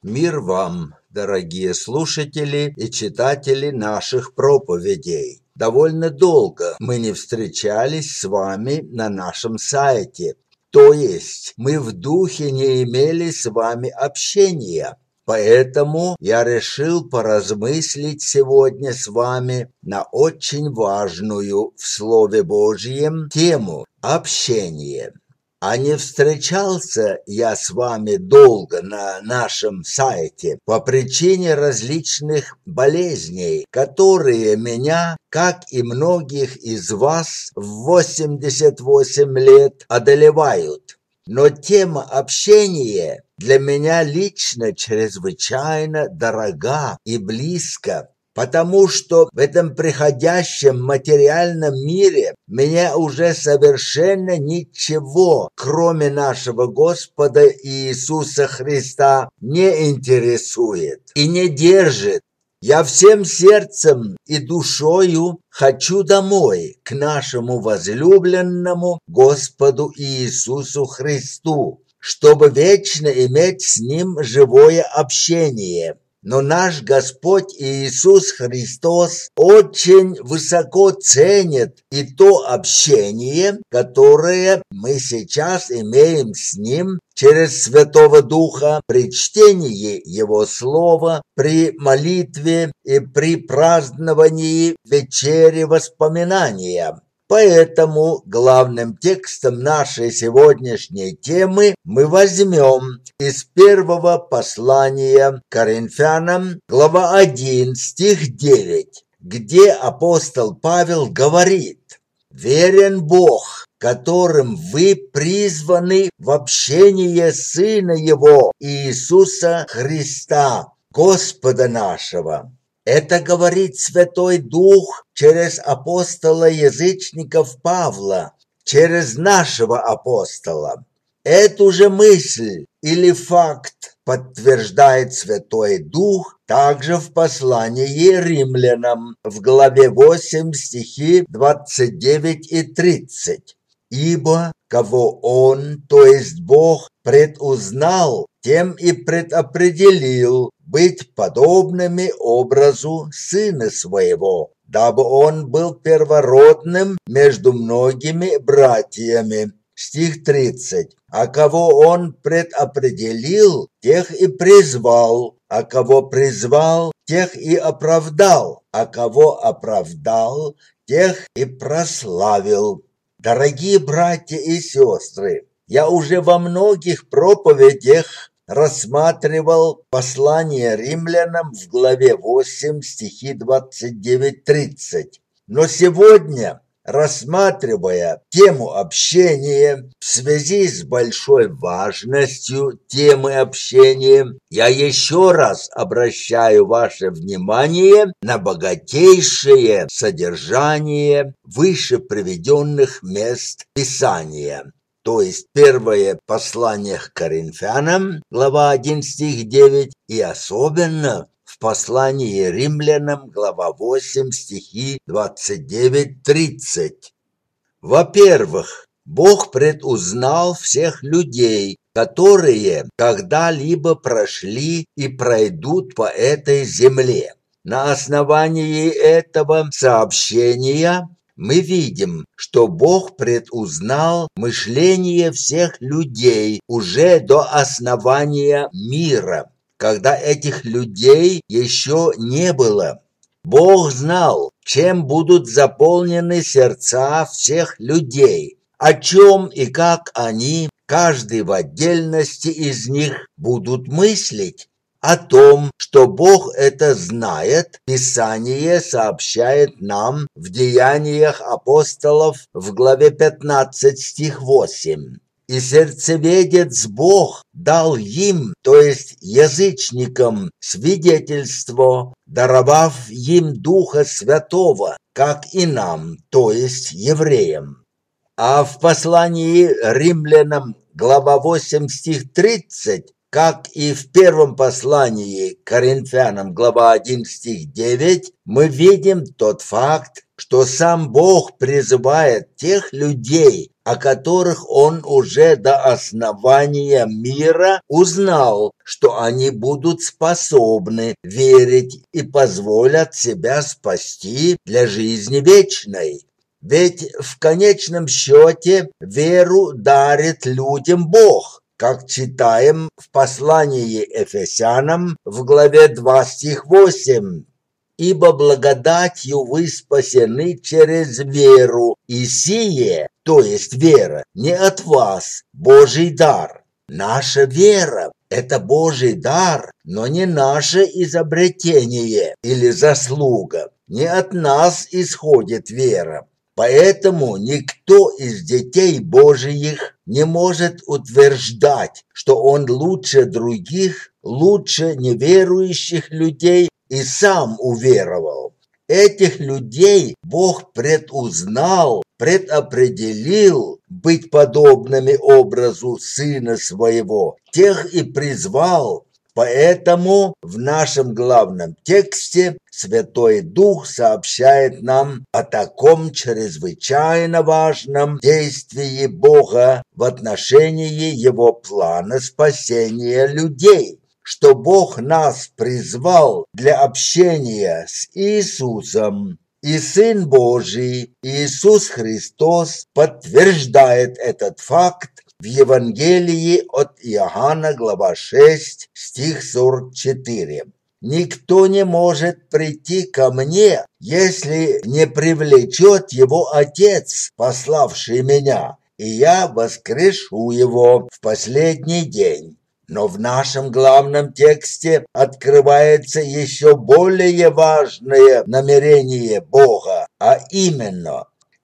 Мир вам, дорогие слушатели и читатели наших проповедей. Довольно долго мы не встречались с вами на нашем сайте. То есть мы в духе не имели с вами общения. Поэтому я решил поразмыслить сегодня с вами на очень важную в Слове Божьем тему – общение. А не встречался я с вами долго на нашем сайте по причине различных болезней, которые меня, как и многих из вас в 88 лет, одолевают. Но тема общения для меня лично чрезвычайно дорога и близка, потому что в этом приходящем материальном мире меня уже совершенно ничего, кроме нашего Господа Иисуса Христа, не интересует и не держит. Я всем сердцем и душою хочу домой, к нашему возлюбленному Господу Иисусу Христу, чтобы вечно иметь с Ним живое общение. Но наш Господь Иисус Христос очень высоко ценит и то общение, которое мы сейчас имеем с Ним через Святого Духа при чтении Его Слова, при молитве и при праздновании вечери воспоминания. Поэтому главным текстом нашей сегодняшней темы мы возьмем из первого послания Коринфянам, глава 1, стих 9, где апостол Павел говорит: «Верен Бог, которым вы призваны в общение Сына Его, Иисуса Христа, Господа нашего». Это говорит Святой Дух через апостола язычников Павла, через нашего апостола. Эту же мысль или факт подтверждает Святой Дух также в послании римлянам в главе 8 стихи 29 и 30. «Ибо кого Он, то есть Бог, предузнал, тем и предопределил быть подобными образу Сына Своего, дабы Он был первородным между многими братьями». Стих 30. «А кого Он предопределил, тех и призвал, а кого призвал, тех и оправдал, а кого оправдал, тех и прославил». Дорогие братья и сестры, я уже во многих проповедях рассматривал послание римлянам в главе 8 стихи 29-30. Но сегодня, рассматривая тему общения в связи с большой важностью темы общения, я еще раз обращаю ваше внимание на богатейшее содержание выше приведенных мест Писания. То есть первое послание к Коринфянам, глава 1, стих 9, и особенно в послании римлянам, глава 8, стихи 29-30. Во-первых, Бог предузнал всех людей, которые когда-либо прошли и пройдут по этой земле. На основании этого сообщения мы видим, что Бог предузнал мышление всех людей уже до основания мира, когда этих людей еще не было. Бог знал, чем будут заполнены сердца всех людей, о чем и как они, каждый в отдельности из них, будут мыслить. О том, что Бог это знает, Писание сообщает нам в Деяниях апостолов в главе 15 стих 8. «И сердцеведец Бог дал им, то есть язычникам, свидетельство, даровав им Духа Святого, как и нам, то есть евреям». А в послании римлянам, глава 8 стих 30, как и в первом послании к Коринфянам, глава 1, стих 9, мы видим тот факт, что сам Бог призывает тех людей, о которых он уже до основания мира узнал, что они будут способны верить и позволят себя спасти для жизни вечной. Ведь в конечном счете веру дарит людям Бог, как читаем в послании Ефесянам в главе 2 стих 8. «Ибо благодатью вы спасены через веру, и сие, то есть вера, не от вас, Божий дар». Наша вера – это Божий дар, но не наше изобретение или заслуга. Не от нас исходит вера. Поэтому никто из детей Божиих не может утверждать, что он лучше других, лучше неверующих людей и сам уверовал. Этих людей Бог предузнал, предопределил быть подобными образу Сына Своего, тех и призвал. Поэтому в нашем главном тексте Святой Дух сообщает нам о таком чрезвычайно важном действии Бога в отношении Его плана спасения людей, что Бог нас призвал для общения с Иисусом. И Сын Божий, Иисус Христос, подтверждает этот факт в Евангелии от Иоанна, глава 6, стих 44. «Никто не может прийти ко мне, если не привлечет его Отец, пославший меня, и я воскрешу его в последний день». Но в нашем главном тексте открывается еще более важное намерение Бога, а именно,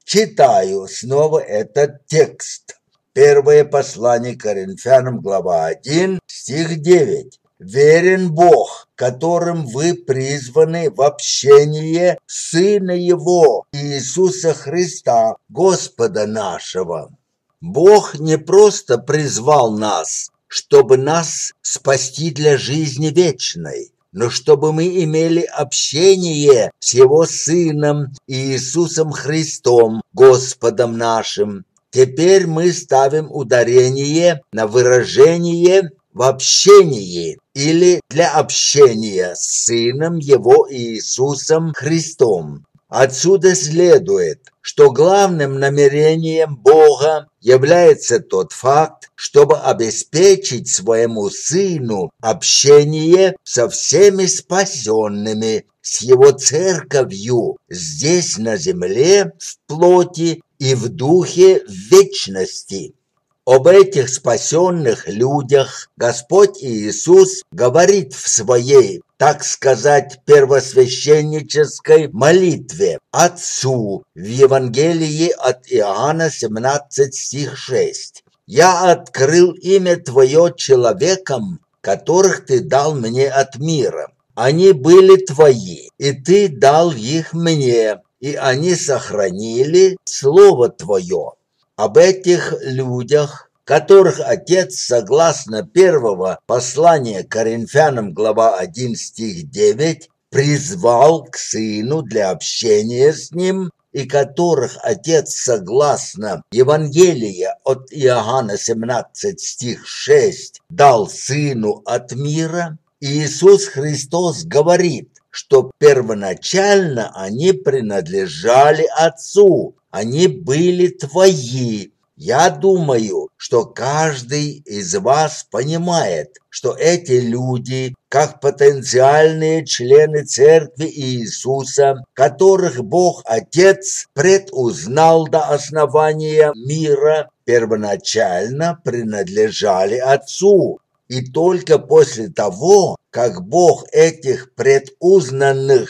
читаю снова этот текст. Первое послание Коринфянам, глава 1, стих 9. «Верен Бог, которым вы призваны в общение Сына Его, Иисуса Христа, Господа нашего». Бог не просто призвал нас, чтобы нас спасти для жизни вечной, но чтобы мы имели общение с Его Сыном Иисусом Христом, Господом нашим. Теперь мы ставим ударение на выражение «в общении» или «для общения с Сыном Его Иисусом Христом». Отсюда следует, что главным намерением Бога является тот факт, чтобы обеспечить своему Сыну общение со всеми спасенными, с Его церковью здесь на земле, в плоти и в духе в вечности. Об этих спасенных людях Господь Иисус говорит в своей, так сказать, первосвященнической молитве Отцу в Евангелии от Иоанна 17 стих 6. «Я открыл имя Твое человекам, которых Ты дал мне от мира. Они были Твои, и Ты дал их мне, и они сохранили Слово Твое». Об этих людях, которых Отец, согласно первого послания Коринфянам, глава 1, стих 9, призвал к Сыну для общения с Ним, и которых Отец, согласно Евангелия от Иоанна 17, стих 6, дал Сыну от мира, Иисус Христос говорит, что первоначально они принадлежали Отцу, они были Твои. Я думаю, что каждый из вас понимает, что эти люди, как потенциальные члены Церкви Иисуса, которых Бог Отец предузнал до основания мира, первоначально принадлежали Отцу. И только после того, как Бог этих предузнанных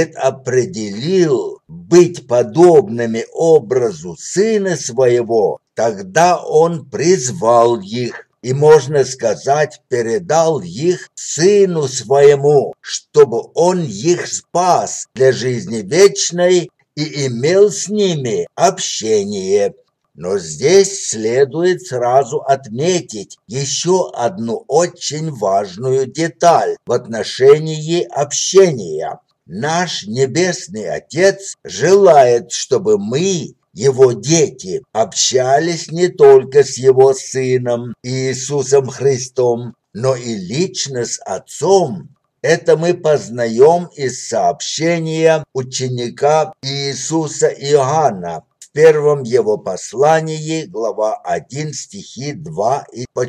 предопределил быть подобными образу Сына Своего, тогда Он призвал их и, можно сказать, передал их Сыну Своему, чтобы Он их спас для жизни вечной и имел с ними общение. Но здесь следует сразу отметить еще одну очень важную деталь в отношении общения. Наш Небесный Отец желает, чтобы мы, его дети, общались не только с его Сыном Иисусом Христом, но и лично с Отцом. Это мы познаем из сообщения ученика Иисуса Иоанна в первом его послании, глава 1, стихи 2 и по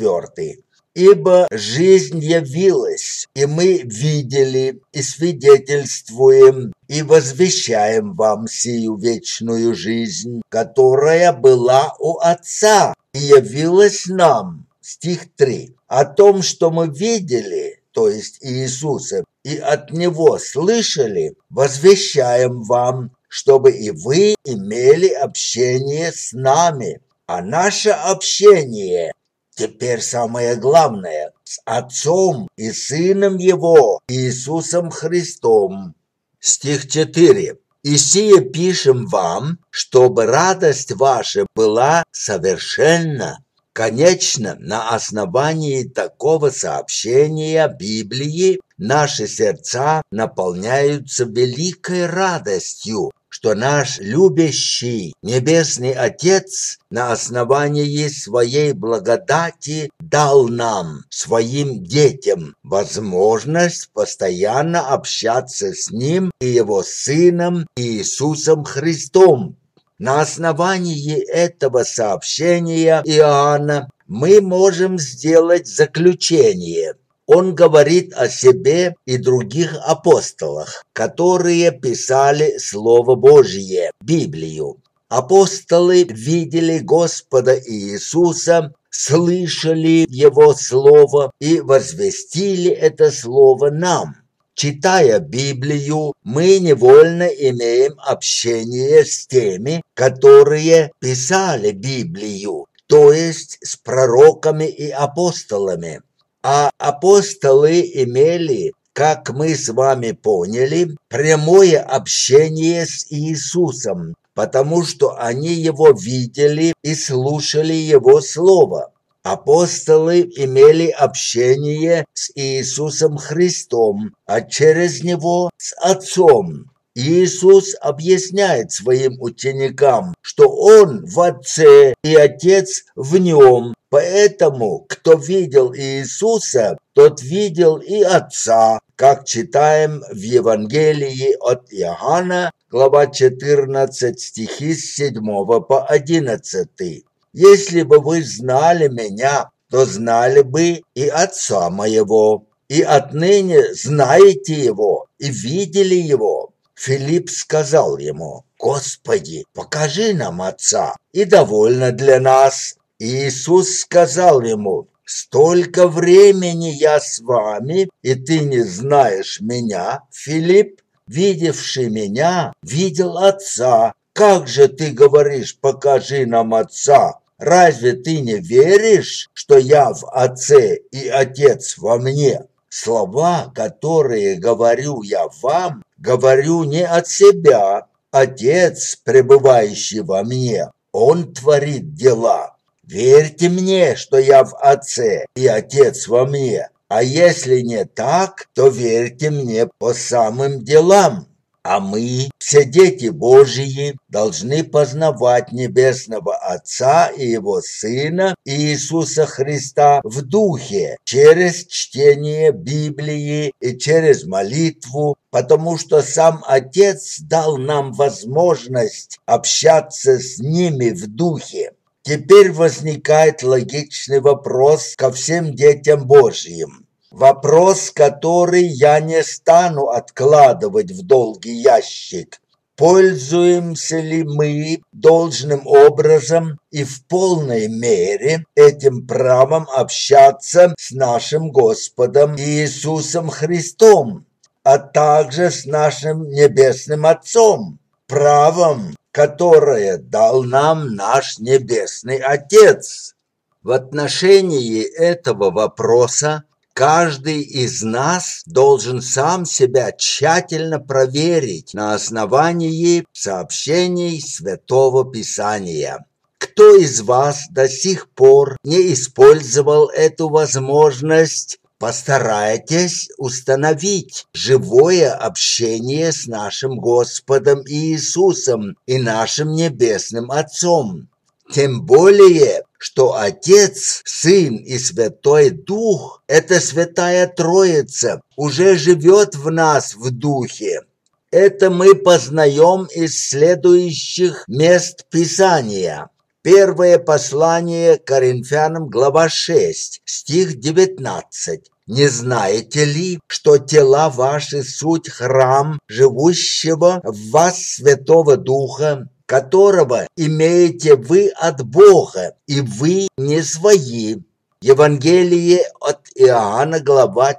4. «Ибо жизнь явилась, и мы видели, и свидетельствуем, и возвещаем вам сию вечную жизнь, которая была у Отца, и явилась нам». Стих 3. «О том, что мы видели, то есть Иисуса, и от Него слышали, возвещаем вам, чтобы и вы имели общение с нами». А наше общение, теперь самое главное, с Отцом и Сыном Его, Иисусом Христом. Стих 4. «И сие пишем вам, чтобы радость ваша была совершенна». Конечно, на основании такого сообщения Библии наши сердца наполняются великой радостью, что наш любящий Небесный Отец на основании своей благодати дал нам, своим детям, возможность постоянно общаться с Ним и Его Сыном Иисусом Христом. На основании этого сообщения Иоанна мы можем сделать заключение. Он говорит о себе и других апостолах, которые писали Слово Божье, Библию. Апостолы видели Господа Иисуса, слышали Его Слово и возвестили это Слово нам. Читая Библию, мы невольно имеем общение с теми, которые писали Библию, то есть с пророками и апостолами. А апостолы имели, как мы с вами поняли, прямое общение с Иисусом, потому что они Его видели и слушали Его Слово. Апостолы имели общение с Иисусом Христом, а через Него с Отцом. Иисус объясняет своим ученикам, что Он в Отце и Отец в Нем. Поэтому, кто видел Иисуса, тот видел и Отца, как читаем в Евангелии от Иоанна, глава 14, стихи с 7 по 11. «Если бы вы знали Меня, то знали бы и Отца Моего, и отныне знаете Его и видели Его». Филипп сказал ему: «Господи, покажи нам Отца, и довольно для нас». Иисус сказал ему: «Столько времени я с вами, и ты не знаешь Меня, Филипп? Видевший Меня, видел Отца. Как же ты говоришь: покажи нам Отца? Разве ты не веришь, что я в Отце и Отец во мне? Слова, которые говорю я вам, говорю не от себя. Отец, пребывающий во мне, Он творит дела. Верьте мне, что я в Отце и Отец во мне. А если не так, то верьте мне по самым делам». А мы, все дети Божьи, должны познавать Небесного Отца и Его Сына Иисуса Христа в Духе, через чтение Библии и через молитву, потому что сам Отец дал нам возможность общаться с ними в Духе. Теперь возникает логичный вопрос ко всем детям Божьим. Вопрос, который я не стану откладывать в долгий ящик. Пользуемся ли мы должным образом и в полной мере этим правом общаться с нашим Господом Иисусом Христом, а также с нашим Небесным Отцом, правом, которое дал нам наш Небесный Отец? В отношении этого вопроса каждый из нас должен сам себя тщательно проверить на основании сообщений Святого Писания. Кто из вас до сих пор не использовал эту возможность постарайтесь установить живое общение с нашим Господом Иисусом и нашим Небесным Отцом. Тем более, что Отец, Сын и Святой Дух, эта Святая Троица, уже живет в нас в Духе. Это мы познаем из следующих мест Писания. Первое послание Коринфянам, глава 6, стих 19. «Не знаете ли, что тела ваши суть храм живущего в вас Святого Духа, которого имеете вы от Бога, и вы не свои?» Евангелие от Иоанна, глава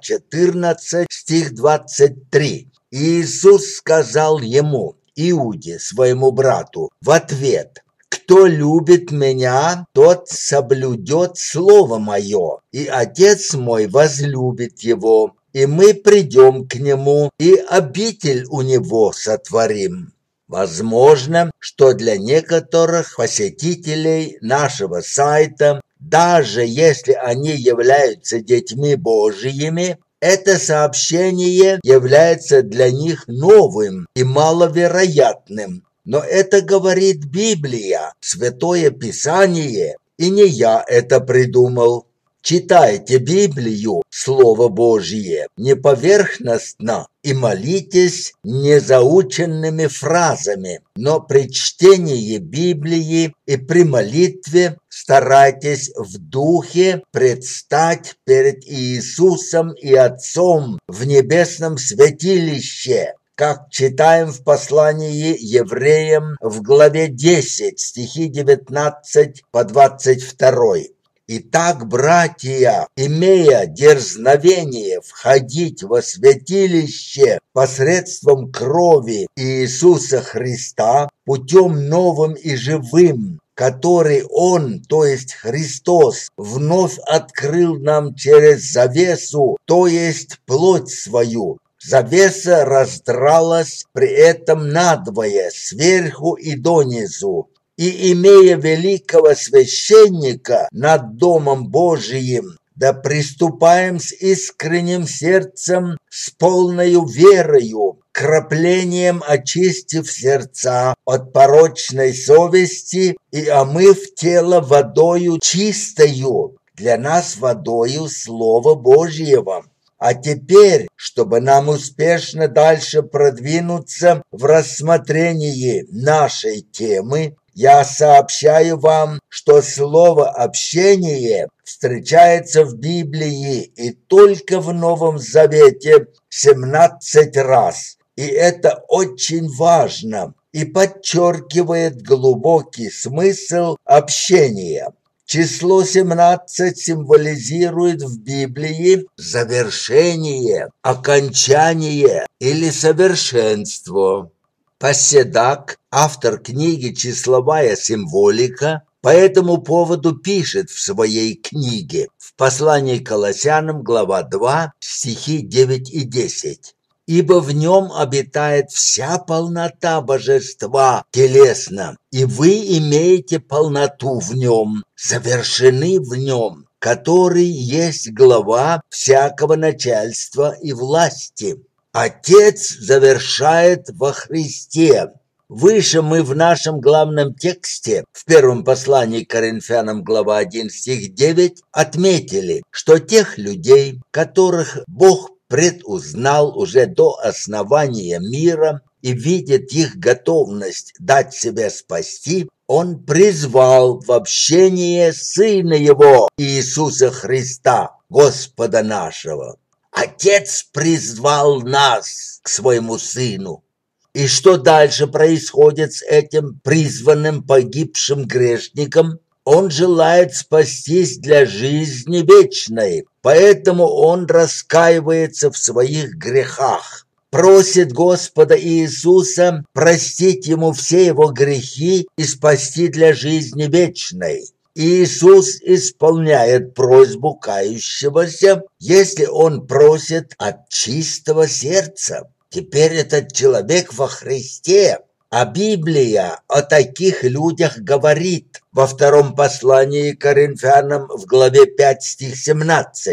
14, стих 23. Иисус сказал ему, Иуде, своему брату, в ответ: «Кто любит меня, тот соблюдет слово мое, и Отец мой возлюбит его, и мы придем к нему, и обитель у него сотворим». Возможно, что для некоторых посетителей нашего сайта, даже если они являются детьми Божьими, это сообщение является для них новым и маловероятным. Но это говорит Библия, Святое Писание, и не я это придумал. Читайте Библию, Слово Божье, не поверхностно, и молитесь не заученными фразами, но при чтении Библии и при молитве старайтесь в духе предстать перед Иисусом и Отцом в небесном святилище, как читаем в послании евреям в главе 10, стихи 19 по 22. «Итак, братья, имея дерзновение входить во святилище посредством крови Иисуса Христа путем новым и живым, который Он, то есть Христос, вновь открыл нам через завесу, то есть плоть свою». Завеса раздралась при этом надвое, сверху и донизу. И, имея великого священника над Домом Божиим, да приступаем с искренним сердцем, с полною верою, краплением очистив сердца от порочной совести и омыв тело водою чистою, для нас водою Слова Божьего. А теперь, чтобы нам успешно дальше продвинуться в рассмотрении нашей темы, я сообщаю вам, что слово «общение» встречается в Библии и только в Новом Завете 17 раз. И это очень важно и подчеркивает глубокий смысл общения. Число 17 символизирует в Библии завершение, окончание или совершенство. Поседак, автор книги «Числовая символика», по этому поводу пишет в своей книге в послании к Колоссянам, глава 2, стихи 9 и 10. «Ибо в нем обитает вся полнота божества телесно, и вы имеете полноту в нем, совершены в нем, который есть глава всякого начальства и власти». Отец завершает во Христе. Выше мы в нашем главном тексте, в первом послании к Коринфянам, глава 1, стих 9, отметили, что тех людей, которых Бог предузнал уже до основания мира и видит их готовность дать себя спасти, Он призвал в общение Сына Его, Иисуса Христа, Господа нашего. Отец призвал нас к своему Сыну. И что дальше происходит с этим призванным погибшим грешником? Он желает спастись для жизни вечной, поэтому он раскаивается в своих грехах, просит Господа Иисуса простить ему все его грехи и спасти для жизни вечной. Иисус исполняет просьбу кающегося, если он просит от чистого сердца. Теперь этот человек во Христе, а Библия о таких людях говорит во втором послании к Коринфянам в главе 5, стих 17.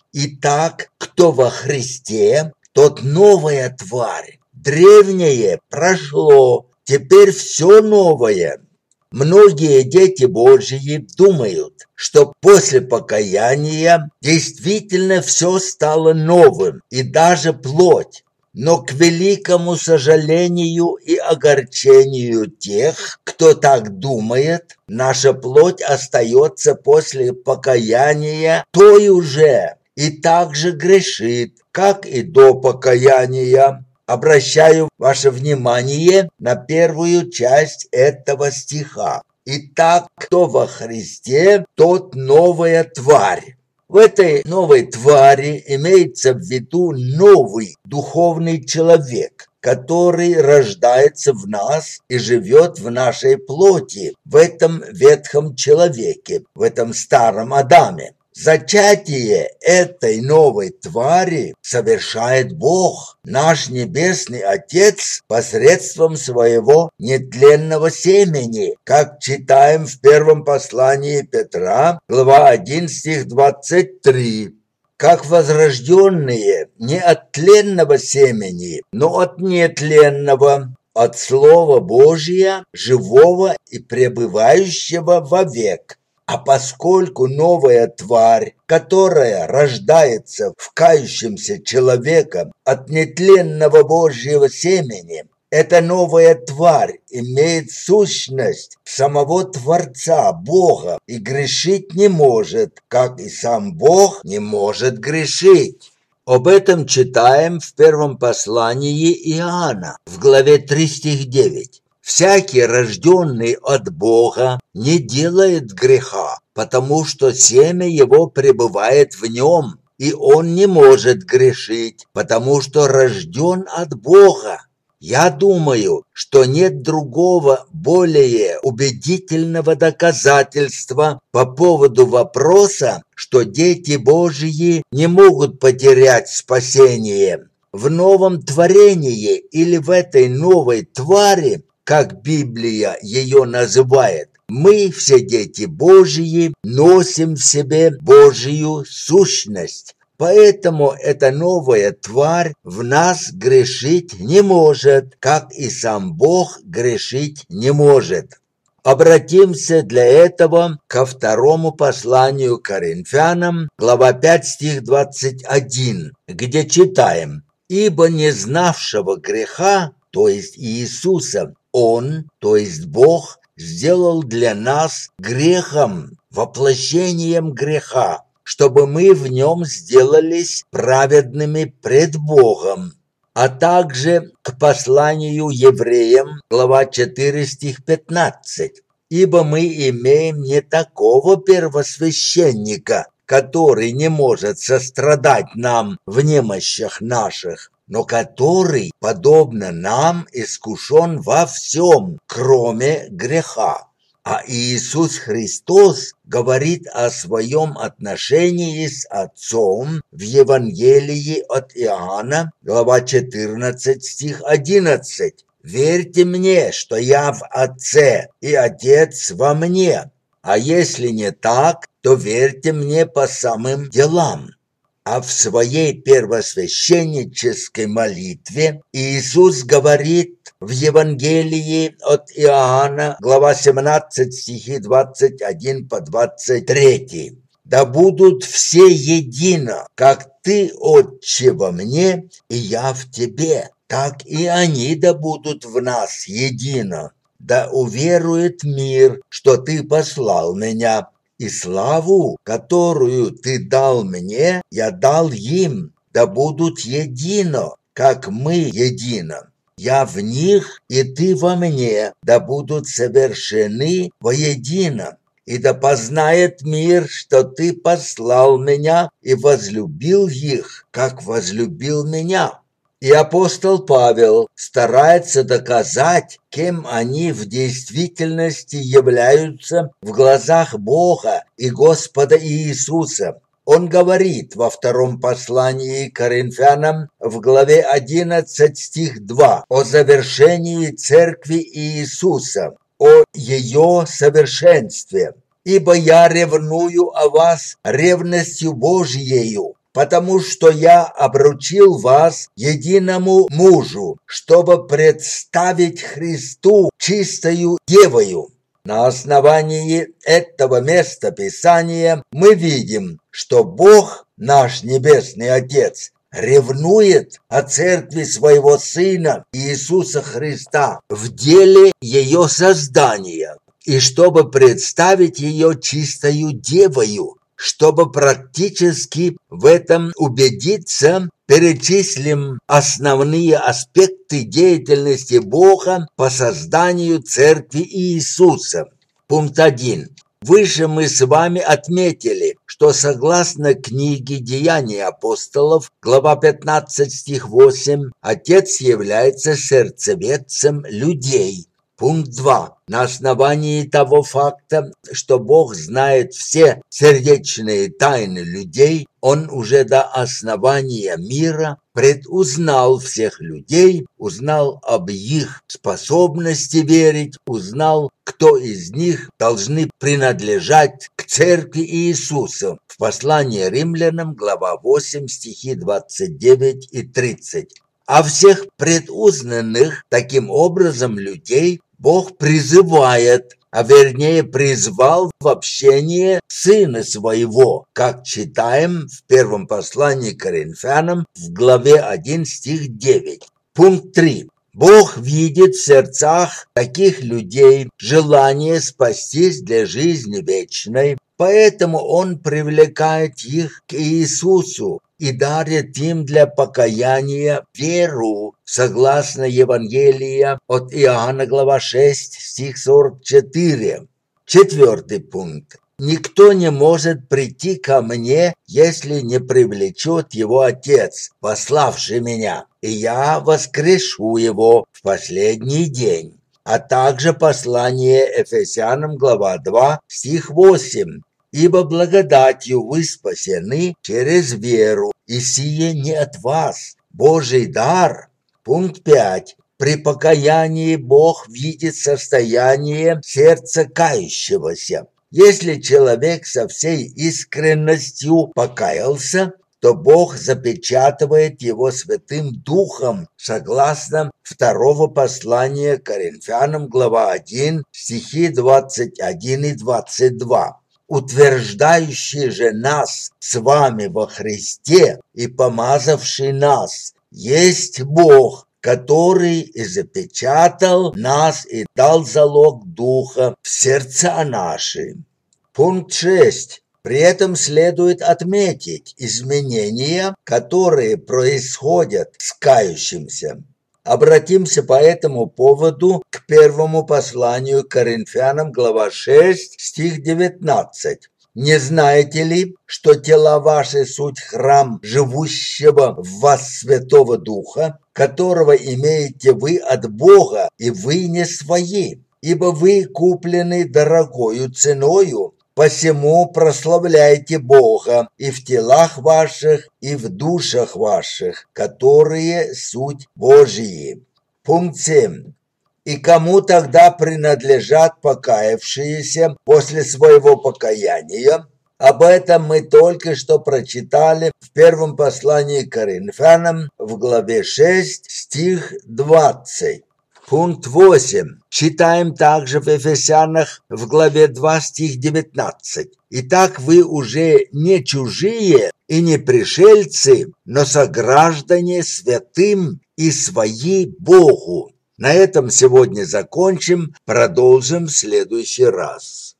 Итак, кто во Христе, тот новая тварь. Древнее прошло, теперь все новое. Многие дети Божьи думают, что после покаяния действительно все стало новым, и даже плоть. Но к великому сожалению и огорчению тех, кто так думает, наша плоть остается после покаяния той уже и так же грешит, как и до покаяния. Обращаю ваше внимание на первую часть этого стиха. Итак, кто во Христе, тот новая тварь. В этой новой твари имеется в виду новый духовный человек, который рождается в нас и живет в нашей плоти, в этом ветхом человеке, в этом старом Адаме. Зачатие этой новой твари совершает Бог, наш Небесный Отец, посредством своего нетленного семени, как читаем в первом послании Петра, глава 1, стих 23. Как возрожденные не от тленного семени, но от нетленного, от Слова Божия, живого и пребывающего вовек. А поскольку новая тварь, которая рождается в кающемся человеком от нетленного Божьего семени, эта новая тварь имеет сущность самого Творца, Бога, и грешить не может, как и сам Бог не может грешить. Об этом читаем в первом послании Иоанна, в главе 3, стих 9. Всякий, рожденный от Бога, не делает греха, потому что семя его пребывает в нем, и он не может грешить, потому что рожден от Бога. Я думаю, что нет другого, более убедительного доказательства по поводу вопроса, что дети Божьи не могут потерять спасение. В новом творении или в этой новой твари, как Библия ее называет, мы, все дети Божьи, носим в себе Божью сущность. Поэтому эта новая тварь в нас грешить не может, как и сам Бог грешить не может. Обратимся для этого ко второму посланию к Коринфянам, глава 5, стих 21, где читаем: «Ибо не знавшего греха, то есть Иисуса, Он, то есть Бог, сделал для нас грехом, воплощением греха, чтобы мы в нем сделались праведными пред Богом». А также к посланию евреям, глава 4, стих 15. «Ибо мы имеем не такого первосвященника, который не может сострадать нам в немощах наших, но который, подобно нам, искушен во всем, кроме греха». А Иисус Христос говорит о своем отношении с Отцом в Евангелии от Иоанна, глава 14, стих 11. «Верьте мне, что я в Отце, и Отец во мне. А если не так, то верьте мне по самым делам». А в своей первосвященнической молитве Иисус говорит в Евангелии от Иоанна, глава 17, стихи 21 по 23. «Да будут все едино, как Ты, Отче, во мне, и я в Тебе, так и они да будут в нас едино. Да уверует мир, что Ты послал меня, и славу, которую Ты дал мне, я дал им, да будут едино, как мы едино. Я в них, и Ты во мне, да будут совершены воедино. И да познает мир, что Ты послал меня и возлюбил их, как возлюбил меня». И апостол Павел старается доказать, кем они в действительности являются в глазах Бога и Господа Иисуса. Он говорит во втором послании к Коринфянам в главе 11, стих 2 о завершении Церкви Иисуса, о ее совершенстве. «Ибо я ревную о вас ревностью Божьею, потому что я обручил вас единому мужу, чтобы представить Христу чистою девою». На основании этого места Писания мы видим, что Бог, наш Небесный Отец, ревнует о церкви своего Сына Иисуса Христа в деле ее создания, и чтобы представить ее чистою девою. Чтобы практически в этом убедиться, перечислим основные аспекты деятельности Бога по созданию Церкви Иисуса. Пункт 1. Выше мы с вами отметили, что согласно книге «Деяния апостолов», глава 15, стих 8, Отец является сердцеведцем людей. Пункт 2. На основании того факта, что Бог знает все сердечные тайны людей, Он уже до основания мира предузнал всех людей, узнал об их способности верить, узнал, кто из них должны принадлежать к церкви Иисуса. В послании Римлянам, глава 8, стихи 29 и 30. А всех предузнанных таким образом людей Бог призывает, а вернее призвал в общение Сына Своего, как читаем в первом послании к Коринфянам в главе 1, стих 9. Пункт 3. Бог видит в сердцах таких людей желание спастись для жизни вечной, поэтому Он привлекает их к Иисусу и дарит им для покаяния веру, согласно Евангелия от Иоанна, глава 6, стих 44. 4 пункт. «Никто не может прийти ко мне, если не привлечет его Отец, пославший меня, и я воскрешу его в последний день». А также послание Ефесянам, глава 2, стих 8. «Ибо благодатью вы спасены через веру, и сие не от вас, Божий дар». Пункт 5. При покаянии Бог видит состояние сердца кающегося. Если человек со всей искренностью покаялся, то Бог запечатывает его Святым Духом, согласно второго послания к Коринфянам, глава 1, стихи 21 и 22. «Утверждающий же нас с вами во Христе и помазавший нас, есть Бог, который и запечатал нас и дал залог Духа в сердца наши». Пункт 6. При этом следует отметить изменения, которые происходят с кающимся. Обратимся по этому поводу к первому посланию к Коринфянам, глава 6, стих 19. «Не знаете ли, что тела ваши суть храм живущего в вас Святого Духа, которого имеете вы от Бога, и вы не свои? Ибо вы куплены дорогою ценою, посему прославляйте Бога и в телах ваших, и в душах ваших, которые суть Божьи». Пункт 7. «И кому тогда принадлежат покаявшиеся после своего покаяния?» Об этом мы только что прочитали в первом послании к Коринфянам в главе 6, стих 20. Пункт 8. Читаем также в Ефесянах в главе 2, стих 19. «Итак, вы уже не чужие и не пришельцы, но сограждане святым и свои Богу». На этом сегодня закончим, продолжим в следующий раз.